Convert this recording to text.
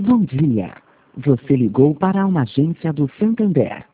Bom dia. Você ligou para uma agência do Santander.